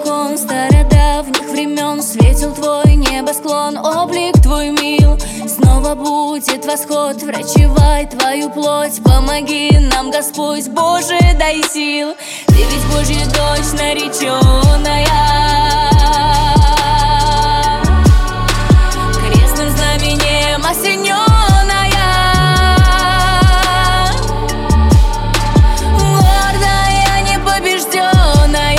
Испокон стародавних времен светил твой небосклон, облик твой мил. Снова будет восход, врачевай твою плоть. Помоги нам, Господь, Боже, дай сил. Ты ведь Божья дочь нареченная, крестным знаменем осененная. Гордая, непобежденная,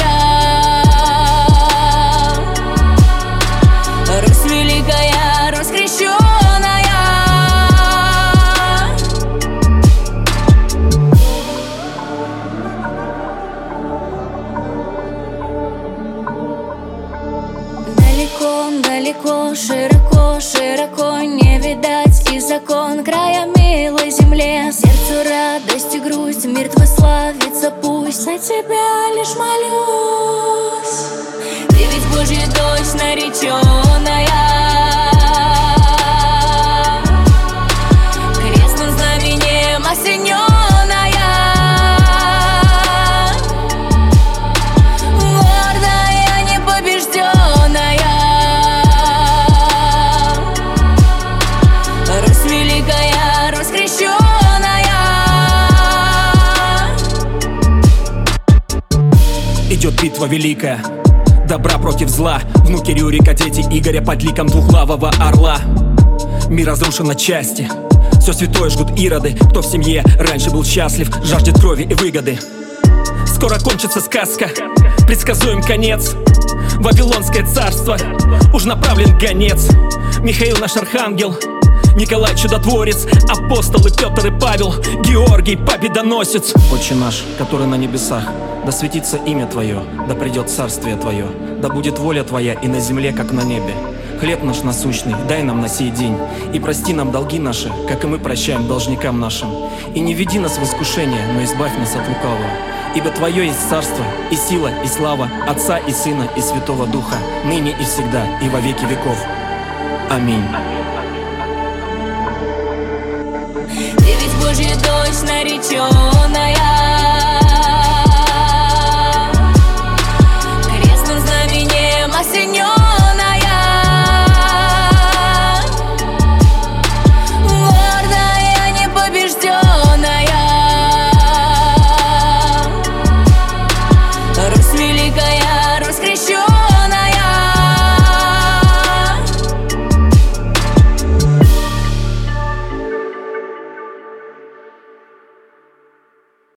Русь великая, Русь крещенная. Далеко, широко, широко не видать и закон края милой земле. Сердцу радость и грусть, мир твой славится пусть. На тебя лишь молюсь. Ты ведь Божья дочь нареченная, крестным знаменем осененная. Идет битва великая, добра против зла. Внуки Рюрика, дети Игоря под ликом двухглавого орла. Мир разрушен на части, все святое жгут ироды. Кто в семье раньше был счастлив, жаждет крови и выгоды. Скоро кончится сказка, предсказуем конец. Вавилонское царство, уж направлен гонец. Михаил наш архангел, Николай чудотворец, апостолы Петр и Павел, Георгий победоносец. Отче наш, который на небесах, да светится имя Твое, да придет царствие Твое, да будет воля Твоя и на земле, как на небе. Хлеб наш насущный дай нам на сей день, и прости нам долги наши, как и мы прощаем должникам нашим. И не веди нас в искушение, но избавь нас от лукавого. Ибо Твое есть царство, и сила, и слава Отца и Сына, и Святого Духа, ныне и всегда, и во веки веков. Аминь. Ты ведь Божья дочь нареченная,